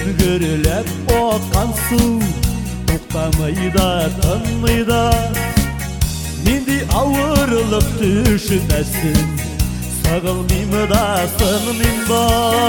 gürlep oqqan suv to'xtamayda tinmayda mendi avırılıp düşünmesin sağılmayım da sınmayım da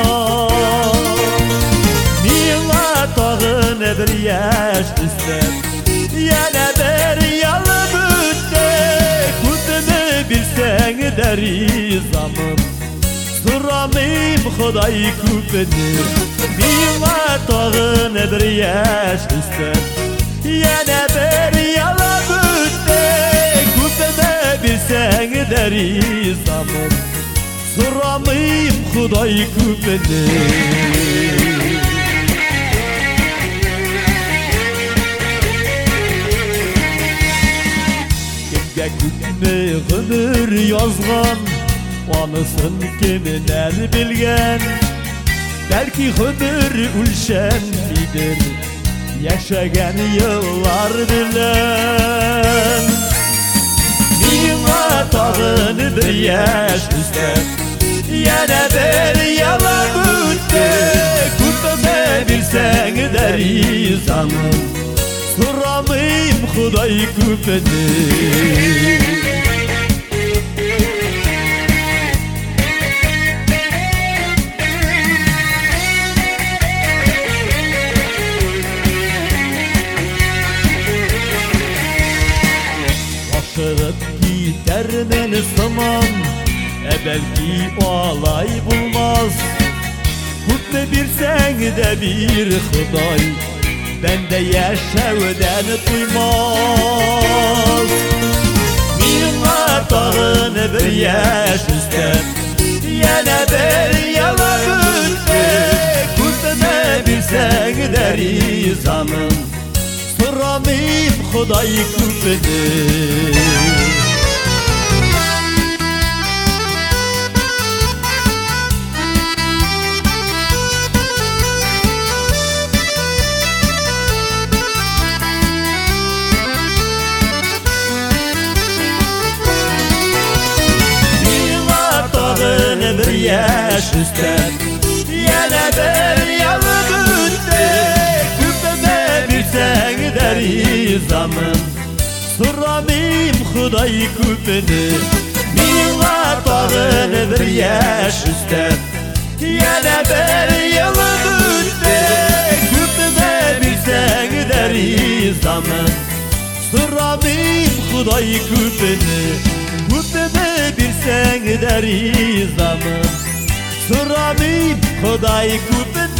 Mila tağın bir yaş üstler yana bir yalı bütte kutunu bilsen deri zaman Soramayım Xuday köpeni Mila tağın bir yaş üstler yana bir yalı bütte kutunu bilsen deri zaman Soramayım Xuday köpeni Gitme gönür yazgan Anısın kimler bilgen Belki gönür ülşen midir Yaşagan yıllar bilen Mila tağın bir yaş üstler Yana bir yala bütte Kutunu bilsen deri zaman Soramayım Xuday köpeni Aşırıp gider beni zaman belki olay bulmaz Kutlu bir sen de bir Xuday Bende yaşavdan duymaz Mila tağın bir yaş üstler Yana bir yala bütte Kutunu bilsen deri zaman Soramayım Xuday köpeni bir yaş üstler Yana bir yalı bütte Küpeme bilsen deri zaman Soramayım Xuday köpeni Mila tağın bir yaş üstler Yana bir yalı bütte Küpeme bilsen deri zaman Soramayım Xuday köpeni Kutunu bilsen deri zaman Soramayım Xuday köpeni